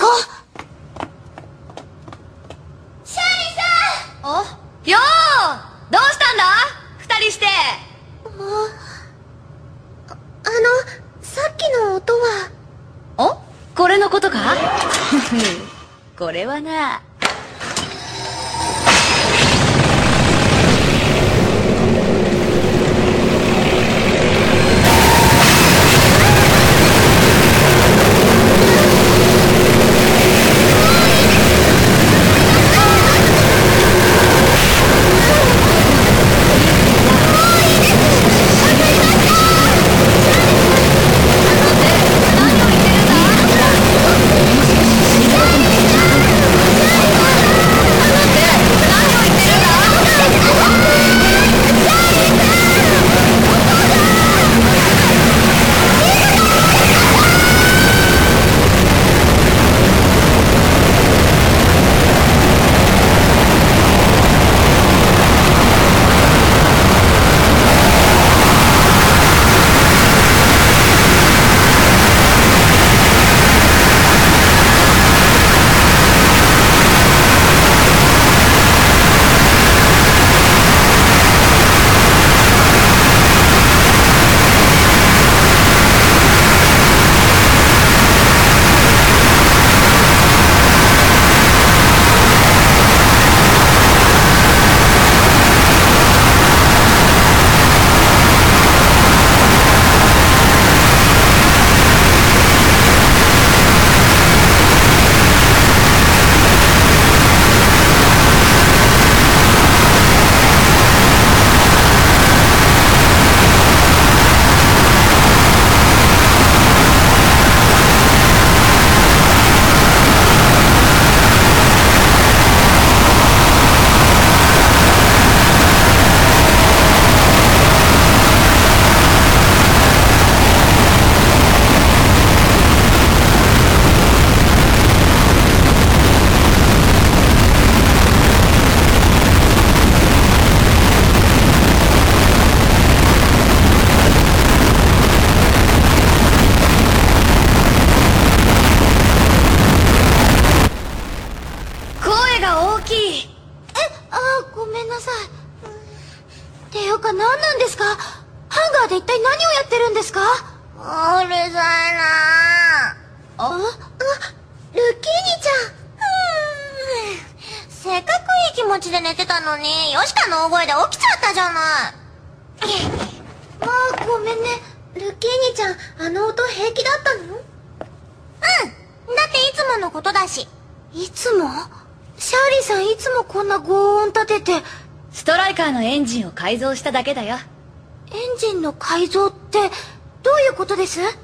か？シャーリーさん。 よー、どうしたんだ二人して。 さっきの音は。 これのことか？これはな。 ごめんなさい。っていうか何なんですか？ハンガーで一体何をやってるんですか？うるさいなルッキーニちゃん。せっかくいい気持ちで寝てたのに、ヨシカの大声で起きちゃったじゃない。ごめんね。ルッキーニちゃん、あの音平気だったの？だっていつものことだし。いつも？シャーリーさんいつもこんな轟音立てて。 ストライカーのエンジンを改造しただけだよ。 エンジンの改造ってどういうことです？